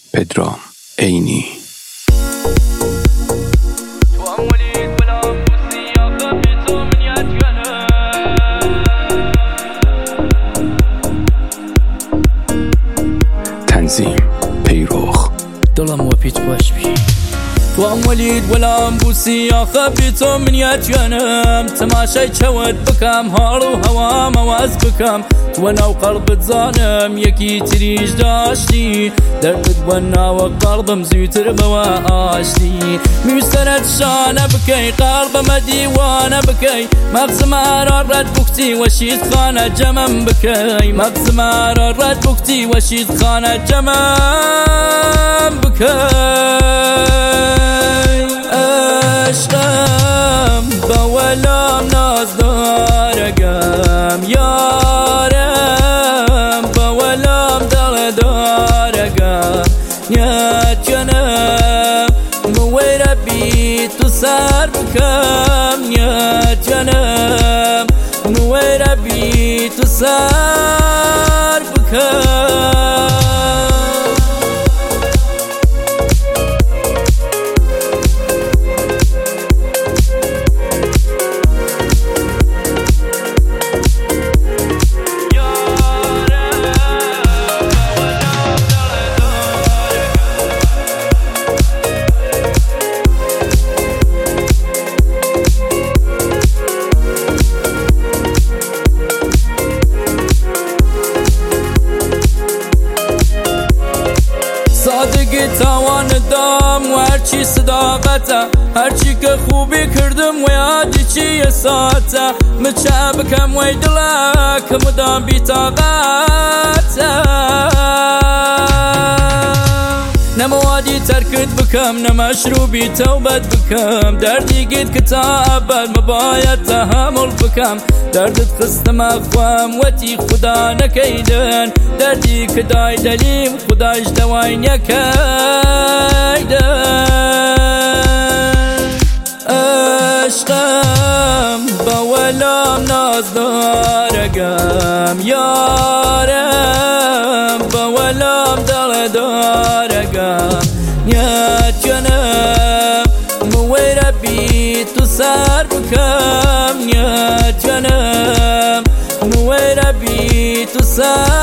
پدرام عینی. تنظیم پیروخ. دلم و پیت باش بی تو هم ولید ولام بوسی یا خبی تو من یادگانم تماشای چود بکم حال و هوا مواز بکم تو ناو قلبت زانم یکی تریش داشتی دردت و ناو قلبم زیوتر بوا آشتی میسترد شانه بکی قلبم دیوانه بکی مغز مرا رد بکتی و شید خانه جمم بکی مغز مرا رد بکتی و شید خانه جمم بکی عشقم با ولام ناز دارگم یارم با ولام دل دارگم نیت جنم موی ربی تو سر بکم نیت جنم موی ربی تو سر بکم صادقی تاوان دام و هرچی صداقته هرچی که خوبی کردم و یادی چی ساته مچه بکم وی دله که مدام بی طاقته نموادی ترکت بکم نمشروبی توبت بکم دردی گید که تا ابد مباید تحمل بکم دردت خستم اخوام وتی خدا نکیدن دردی که دای دلیم خداش دوای نکیدن عشقم با ولام ناز دارگم یارم با ولام دل دارگم نیت جنم موی ربی تو سر بکم نیت جنم موی ربی تو سر